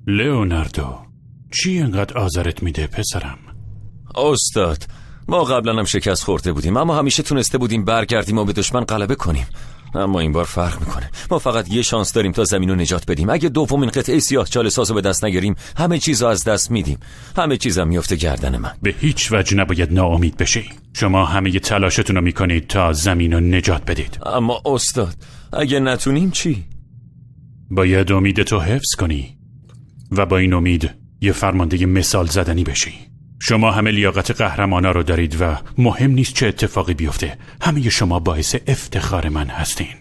لئوناردو، چی انقدر آزارت میده پسرم؟ استاد، ما قبلا هم شکست خورده بودیم، اما همیشه تونسته بودیم برگردیم و به دشمن غلبه کنیم. اما این بار فرق میکنه. ما فقط یه شانس داریم تا زمین رو نجات بدیم. اگه دومین قطعه سیاهچاله ساز رو به دست نگیریم، همه چیز رو از دست میدیم. همه چیزم میفته گردن من. به هیچ وجه نباید ناامید بشی. شما همه تلاشتون رو میکنید تا زمین رو نجات بدید. اما استاد، اگه نتونیم چی؟ باید امیدتو حفظ کنی و با این امید یه فرمانده مثال زدنی بشی. شما همه لیاقت قهرمانا رو دارید و مهم نیست چه اتفاقی بیفته. همه شما باعث افتخار من هستین.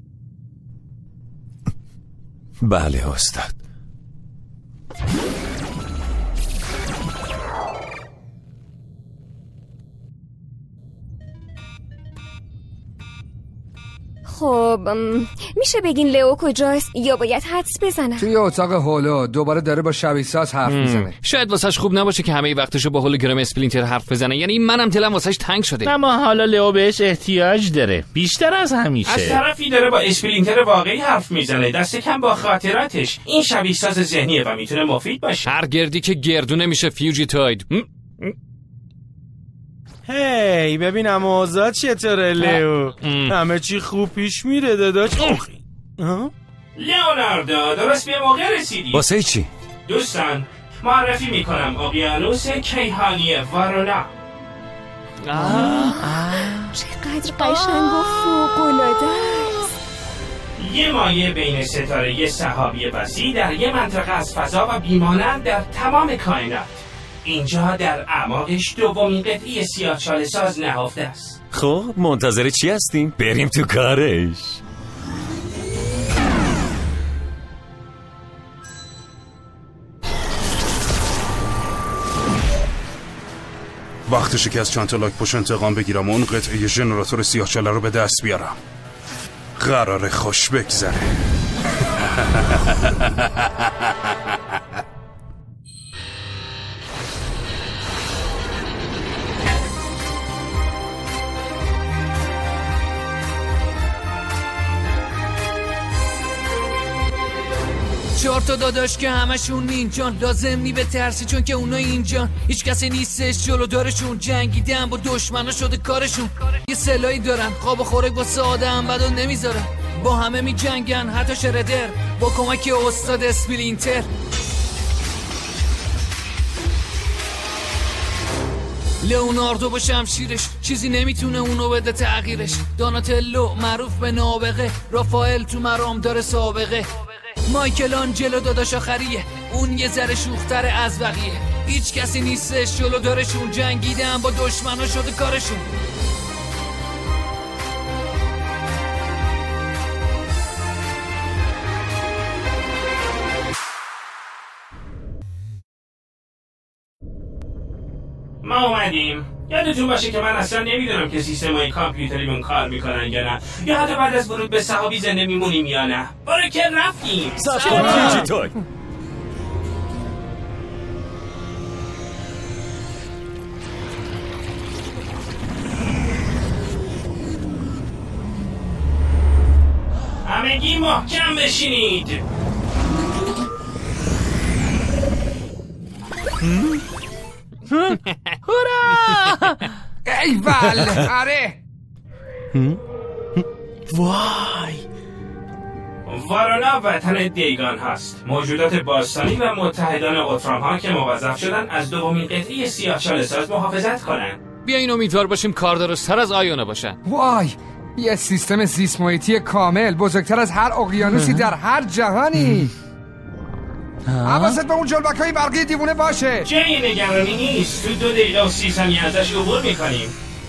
بله استاد. خب میشه بگین لئو کجاست یا باید حدس بزنم؟ توی اتاق هولو دوباره داره با شبیه ساز حرف میزنه. شاید واسش خوب نباشه که همه وقتشو با هولوگرام اسپلینتر حرف بزنه. یعنی منم دلم واسش تنگ شده. اما حالا لئو بهش احتیاج داره، بیشتر از همیشه. از طرفی داره با اسپلینتر واقعی حرف میزنه، دست کم با خاطراتش. این شبیه ساز ذهنیه و میتونه مفید باشه. هر گردی که گردونه میشه فیوجیتوید. هی ببینم اوضاع چطوره لئو؟ همه چی خوب پیش میره داداش؟ لئوناردو، درست به موقع رسیدی. واسه چی؟ دوستان، معرفی میکنم اقیانوس کیهانی وارونا. چقدر قشنگ و فوق‌العاده است. یه مایه بین ستاره سحابی وسیع در یه منطقه از فضا و بیمانند در تمام کائنات. اینجا در اعماقش دومین قطعه سیاهچاله ساز نهفته است. خب منتظر چی هستیم؟ بریم تو کارش. وقتشه که از چند تا لاک پوش انتقام بگیرم و اون قطعه ژنراتور سیاهچاله رو به دست بیارم. قراره خوش بگذره. چهار تا داداش که همشون اینجان، لازم نی به ترسی چون که اونا اینجان. هیچ کسی نیستش جلودارشون، جنگیدن با دشمنا شده کارشون. یه سلاحی دارن، خواب و خورک واسه آدم بدو نمیذارن. با همه می جنگن، حتی شردر با کمک استاد اسپلینتر. لئوناردو با شمشیرش چیزی نمیتونه اونو بده تغییرش. داناتلو معروف به نابغه، رافائل تو مرام داره سابقه. مایکلانجلو داداش آخریه، اون یه ذره شوختر از بقیه. هیچ کسی نیستش جلودارشون، جنگیدن با دشمنا شده کارشون. ما اومدیم. یادتون باشه که من اصلا نمیدونم که سیستم‌های کامپیوتریمون کار میکنن یا نه، یا حتی بعد از ورود به سحابی زنده میمونیم یا نه. برای که رفتیم. فیوجیتوید. همگی محکم بشینید. هورا! ایول! آره! وای! وارونا وطن دیگان هست. موجودات باستانی و متحدان اوترام ها که موظف شدن از دومین قطعه سیاهچاله ساز محافظت کنن. بیاین امیدوار باشیم کار درست‌تر از آیونا باشن. وای! یه سیستم زیست محیطی کامل، بزرگتر از هر اقیانوسی در هر جهانی. حواست به اون جلبک‌های برقی دیوونه باشه. جای نگرانی نیست. تو 2 دقیقه و 30 ثانیه ازش عبور میکنیم.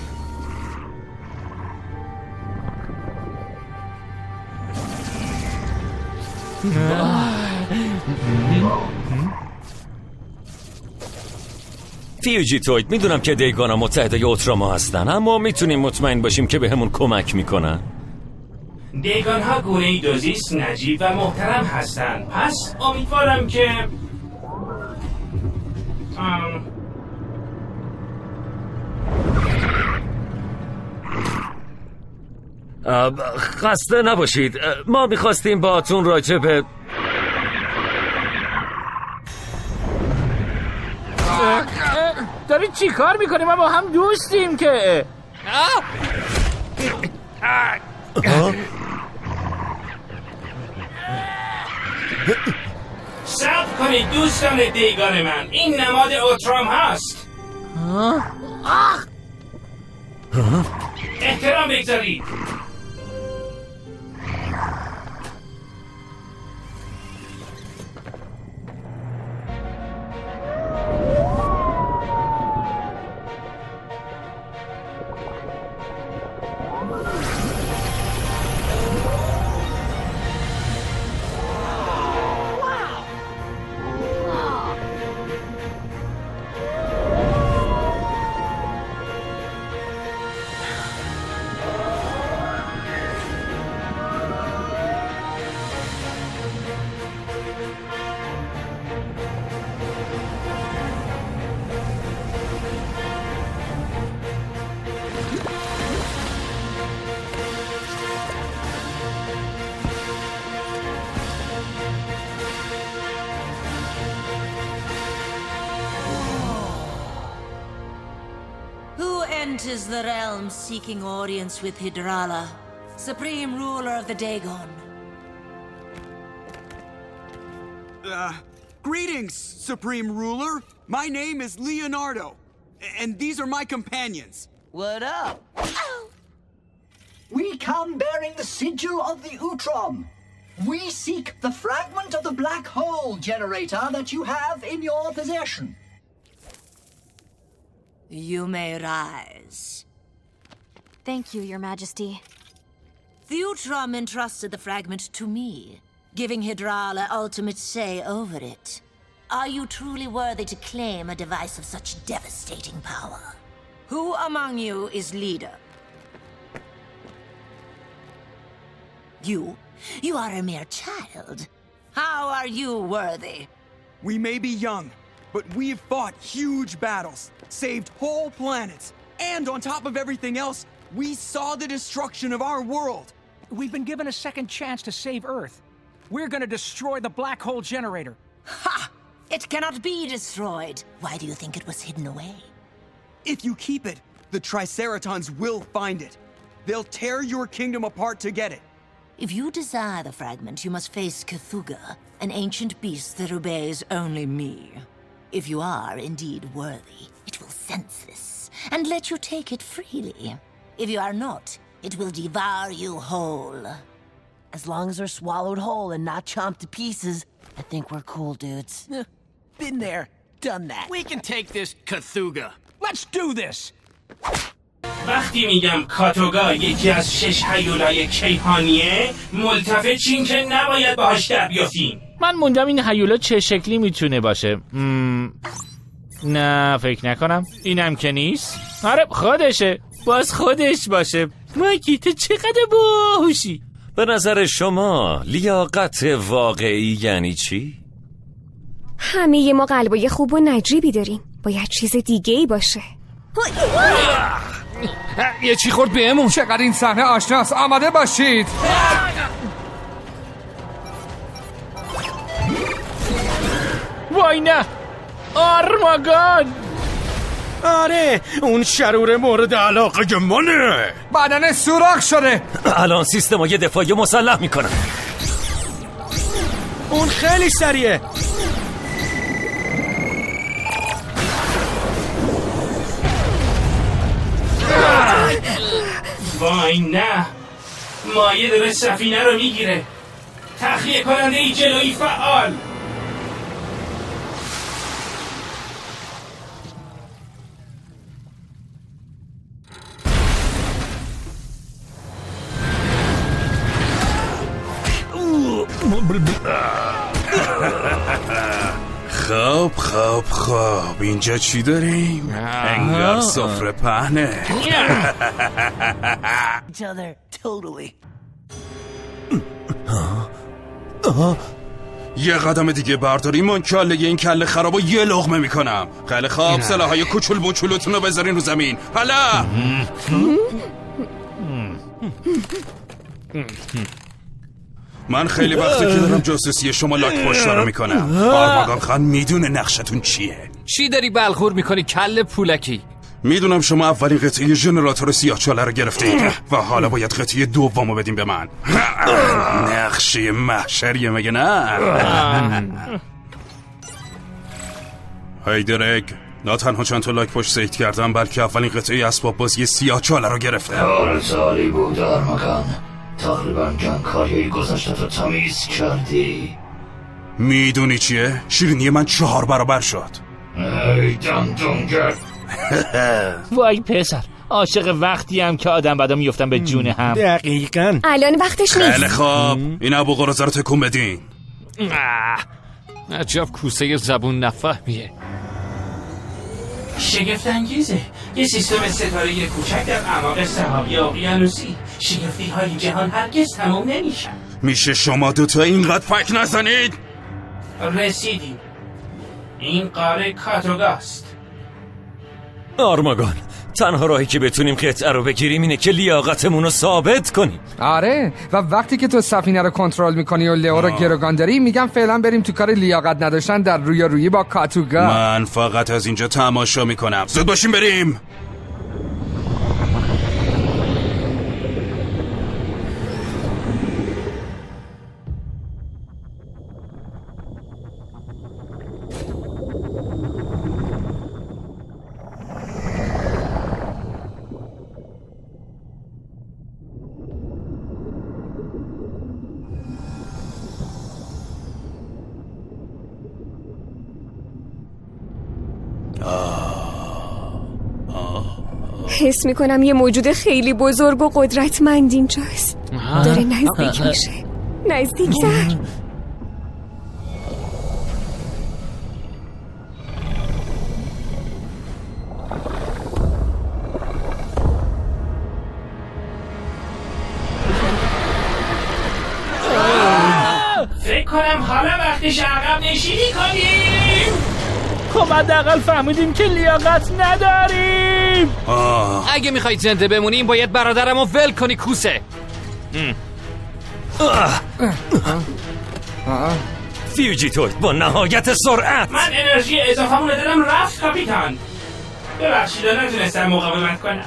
فیوجیتوید، میدونم که دیگانا متحده اوتراما هستن، اما میتونیم مطمئن باشیم که به همون کمک میکنن. دیگان ها گونه‌ای دوزیست نجیب و محترم هستن، پس امیدوارم که خسته نباشید. ما میخواستیم باهاتون راجع به ببین چی کار میکنیم، ما با هم دوستیم که. صبر کنید دوستان دیگان من، این نماد اوترام هست. احترام بگذارید. Enters the realm seeking audience with Hydrala, supreme ruler of the Dagon. Greetings, Supreme Ruler. My name is Leonardo, and these are my companions. What up? We come bearing the sigil of the Utrom. We seek the fragment of the black hole generator that you have in your possession. You may rise. Thank you, Your Majesty. The Utrom entrusted the fragment to me, giving Hydrala ultimate say over it. Are you truly worthy to claim a device of such devastating power? Who among you is leader? You? You are a mere child. How are you worthy? We may be young, but we've fought huge battles, saved whole planets, and on top of everything else, we saw the destruction of our world. We've been given a second chance to save Earth. We're gonna destroy the black hole generator. Ha! It cannot be destroyed. Why do you think it was hidden away? If you keep it, the Triceratons will find it. They'll tear your kingdom apart to get it. If you desire the fragment, you must face Cthugha, an ancient beast that obeys only me. If you are indeed worthy, it will sense this and let you take it freely. If you are not, it will devour you whole. As long as they're swallowed whole and not chomped to pieces, I think we're cool, dudes. Been there, done that. We can take this Cthugha. Let's do this. وقتی میگم کاتوگا یکی از 6 هیولای کیهانیه، ملتفت چین که نباید باهاش در بیافتیم. من موندم این هیولا چه شکلی میتونه باشه. نه فکر نکنم. اینم که نیست. آره خودشه. باز خودش باشه. مایکی تو چقدر باهوشی. به نظر شما لیاقت واقعی یعنی چی؟ همه ما قلبای خوب و نجیبی داریم. باید چیز دیگه ای باشه. یه چی خورد بهمون. چقدر این صحنه آشناست. آماده باشید. وای نه. آرماگان. آره اون شرور مورد علاقه منه. بدن سوراخ شده. الان سیستمای دفاعی مسلح میکنم. اون خیلی سریعه. وای نه، مایه داره سفینه رو میگیره. تخلیه کننده ای جلویی فعال. خب اینجا چی داریم؟ انگار سفره پهنه. یه قدم دیگه برداریم من کله این کله خرابو یه لقمه میکنم. خیلی خواب سلاحای کوچول بوچولتون رو بذارین رو زمین. حالا من خیلی وقتی که دارم جاسوسی شما لاک پشت رو میکنم. آرماگان خان میدونه نقشتون چیه. چی داری بلغور میکنی کله پولکی؟ میدونم شما اولین قطعه ژنراتور سیاه‌چاله رو گرفتید و حالا باید قطعه دومو بدیم به من. نقشه محشریه مگه نه؟ هی درگ، نه تنها چند تا لایک پشت سیت کردم بلکه اولین قطعه اسباب بازی سیاه‌چاله رو گرفتم. کارت عالی بود آرماگان. تقریبا جانکاریای گذشته تو تمیز کردی. میدونی چیه؟ شیرینی من 4 برابر شد. ای دندونگر. وای پسر، عاشق وقتی هم که آدم بعدا میفتن به جون هم. دقیقاً الان وقتش نیست. خیلی خوب، این ابو قراضه رو تکون بدین. عجب کوسه زبون نفهمیه. شگفت انگیزه. یه سیستم ستاره کوچک در اعماق سحابی اقیانوسی. شگفتی های جهان هرگز تمام نمیشن. میشه شما دوتا اینقدر فک نزنید؟ رسیدیم. این قاره کاتوگاست. آرماگان، تنها راهی که بتونیم قطعه رو بگیریم اینه که لیاقتمون رو ثابت کنیم. آره، و وقتی که تو سفینه رو کنترل میکنی و لئو رو گروگان داری، میگم فعلا بریم تو کار لیاقت نداشتن در رویارویی با کاتوگا. من فقط از اینجا تماشا میکنم. زود باشیم بریم. حس میکنم یه موجود خیلی بزرگ و قدرتمند اینجاست. داره نزدیک میشه. نزدیکتر. فکر کنم حالا وقتش عقب نشینی کنیم. خب حداقل فهمیدیم که لیاقت نداریم. اگه میخواید زنده بمونیم باید برادرمو ول کنی کوسه. فیوجیتوید با نهایت سرعت. من انرژی اضافه‌مون دلم رفت کاپیتان. ببخشید نتونستم مقاومت کنم.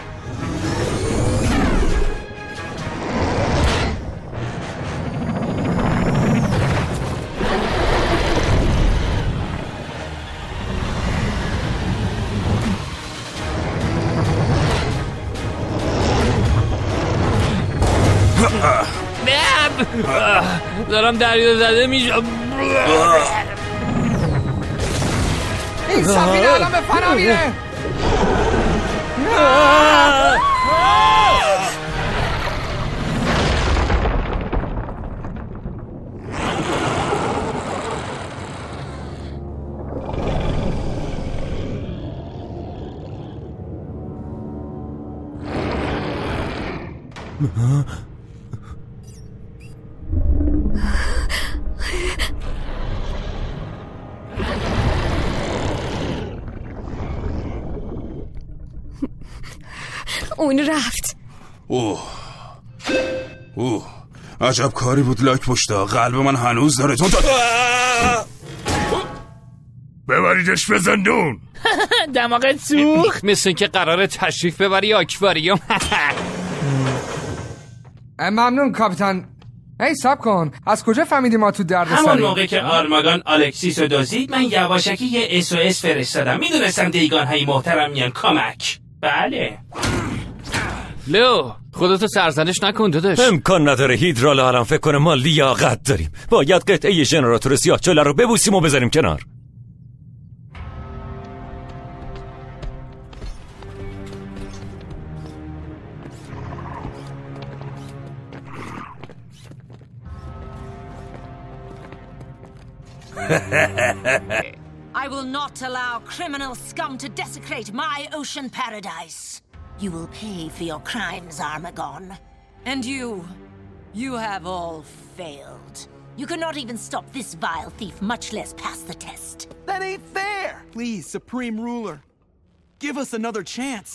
دارم دریا زده میشم. این سفینه الان به فنا میره. اون رفت. اوه عجب کاری بود لایک پشتا. قلب من هنوز داره تون. ببریدش به زندون. دماغت سوخت. مثل اینکه قراره تشریف ببری آکواریوم. ممنون کاپیتان. هی ساب کن، از کجا فهمیدی ما تو درد سریم؟ همون موقع که آرماگان الکسیس رو دزدید من یواشکی یه SOS فرستادم. میدونستم دیگان های محترم میان کمک. بله. لئو خودتو سرزنش نکن داداش. امکان نداره هیدرال الان فکر کنه ما لیاقت داریم. باید قطعه ژنراتور سیاه‌چاله رو ببوسیم و بذاریم کنار. I will not allow criminal scum to desecrate my ocean paradise. You will pay for your crimes, Armagon. And you have all failed. You cannot even stop this vile thief, much less pass the test. That ain't fair! Please, Supreme Ruler, give us another chance.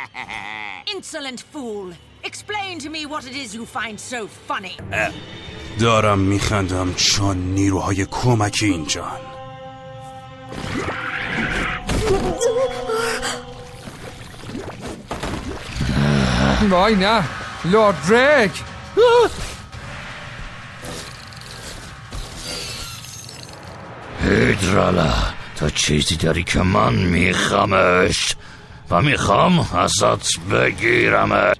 Insolent fool! Explain to me what it is you find so funny. دارم میخندم چون نیروهای کمکی اینجان. وای نه لورد درک. هیدرالا تو چیزی داری که من میخوامش و میخوام ازت بگیرمش.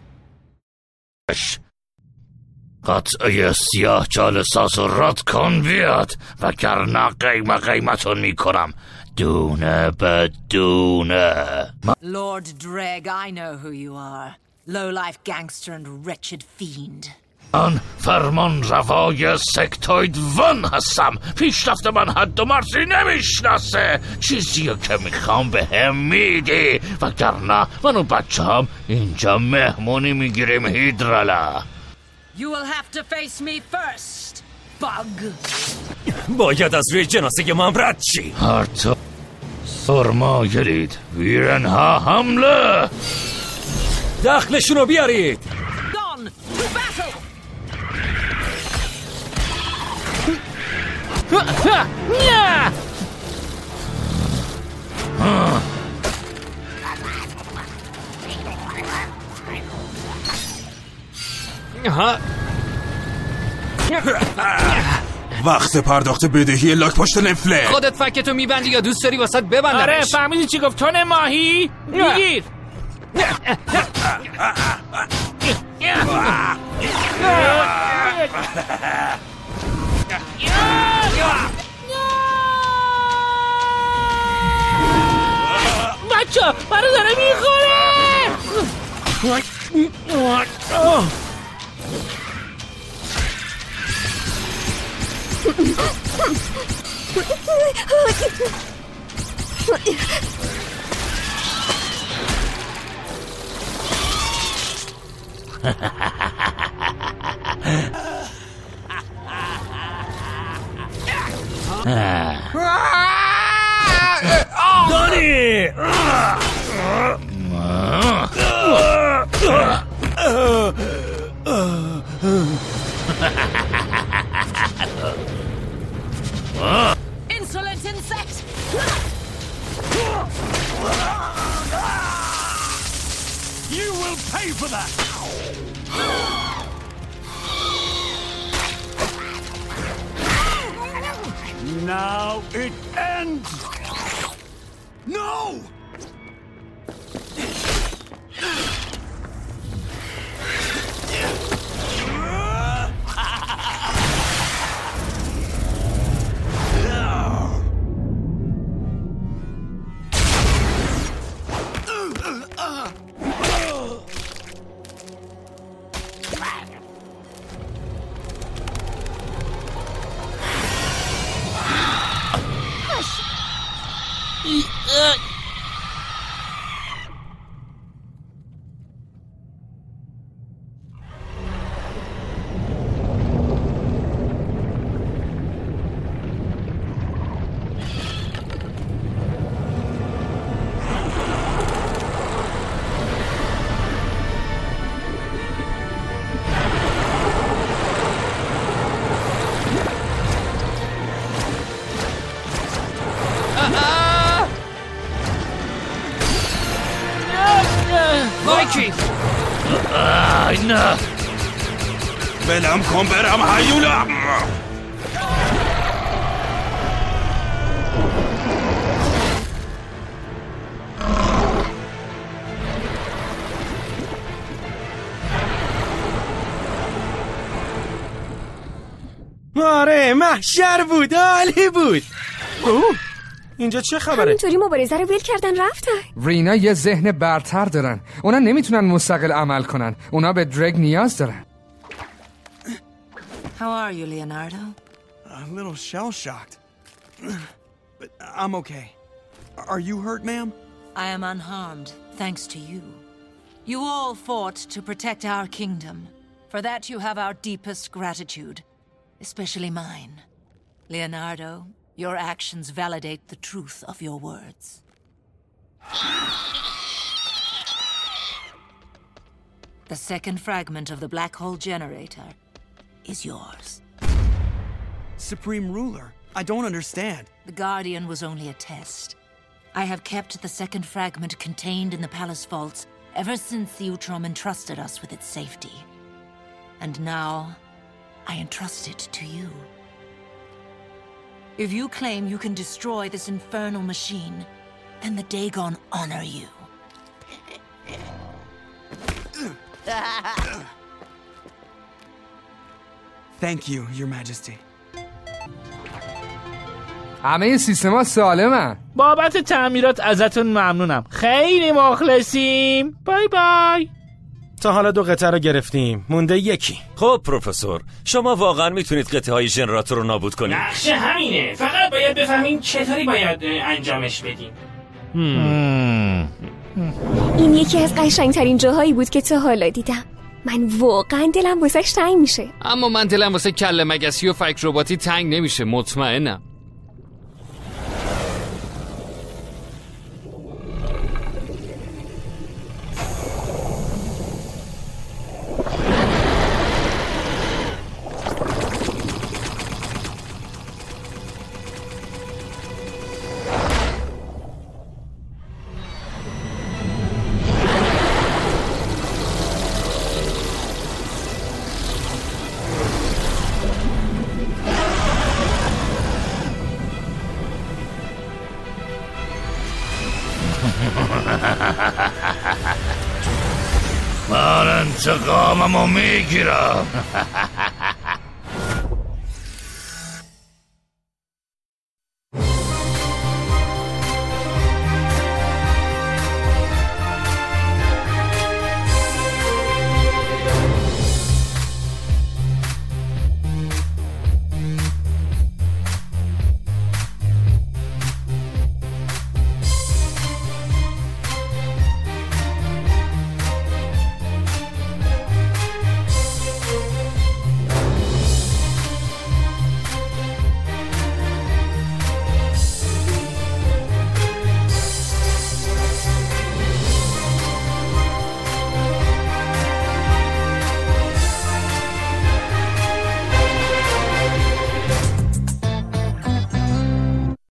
قطعه سیاه چال ساز رد کن بیاد وگرنه قیمتون میکنم دونه به دونه. Lord Dreg, I know who you are. Low-life gangster and wretched fiend. من فرمان روای سکتوید ون هستم. پیشرفت من حد و مرزی نمیشناسه. چیزی که میخوام به هم میدی وگرنه من و بچه هم اینجا مهمونی میگیریم هیدرالا. You will have to face me first, bug. باید از روی جنازه من رد شی. هر تا فرما گرید ویرنها حمله. دخلشونو بیارید. Gone to battle. وقت پرداخت بدهی لاک پشت نفله. خودت فکتو میبندی یا دوست داری واسط ببندمش؟ آره فهمیدی چی گفت؟ تن ماهی بگیر. بچه برای داره میخوره. دانی Insolent insect! You will pay for that! Now it ends! No! مایکی نه بلم کن برم هیولا. آره محشر بود، عالی بود. اینجا چه خبره؟ همینطوری مبارزه رو ول کردن رفتن. رینا یه ذهن برتر دارن. اونا نمیتونن مستقل عمل کنن. اونا به درگ نیاز دارن. How are you, Leonardo? A little shell-shocked. But I'm okay. Are you hurt, ma'am? I am unharmed, thanks to you. You all fought to protect our kingdom. For that you have our deepest gratitude, especially mine. Leonardo, your actions validate the truth of your words. The second fragment of the black hole generator is yours. Supreme Ruler. I don't understand. The Guardian was only a test. I have kept the second fragment contained in the palace vaults ever since the Utrom entrusted us with its safety. And now, I entrust it to you. If you claim you can destroy this infernal machine, then the Dagon honor you. Thank you, Your Majesty. همه این سیستما سالمن. بابت تعمیرات ازتون ممنونم. خیلی مخلصیم. بای بای. تا حالا 2 قطعه رو گرفتیم، مونده یکی. خب پروفسور، شما واقعا میتونید قطعه های ژنراتور رو نابود کنید؟ نقشه همینه، فقط باید بفهمیم چطوری باید انجامش بدیم. این یکی از قشنگترین جاهایی بود که تا حالا دیدم. من واقعا دلم واسش تنگ میشه. اما من دلم واسه کله مگسی و فکر رباتی تنگ نمیشه، مطمئنم. من انتقاممو میگیرم.